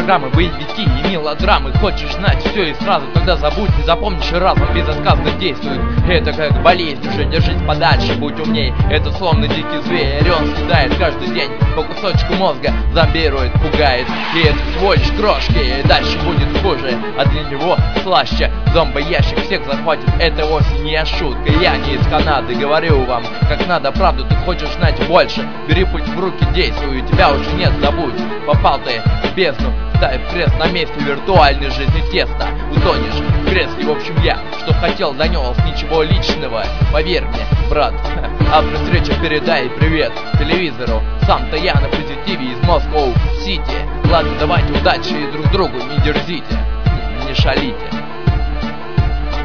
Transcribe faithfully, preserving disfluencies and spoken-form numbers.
программы, боевики и мелодрамы. Хочешь знать все и сразу, тогда забудь, не запомнишь и разум безотказно действует. Это как болезнь, уже держись подальше, будь умней. Это словно дикий зверь, он съедает каждый день по кусочку мозга, зомбирует, пугает. И это всего лишь крошки, и дальше будет хуже, а для него слаще. Зомбоящик всех захватит, это вовсе не шутка. Я не из Канады, говорю вам, как надо правду. Ты хочешь знать больше, бери путь в руки, действуй, тебя уже нет, забудь. Попал ты в бездну, ставь крест на месте виртуальной жизни теста. Утонешь в кресле, в общем я, что хотел, донес, ничего личного. Поверь мне, брат, а при встрече передай привет телевизору. Сам-то я на позитиве из Москвы Сити. Ладно, давайте удачи друг другу, не дерзите, не шалите.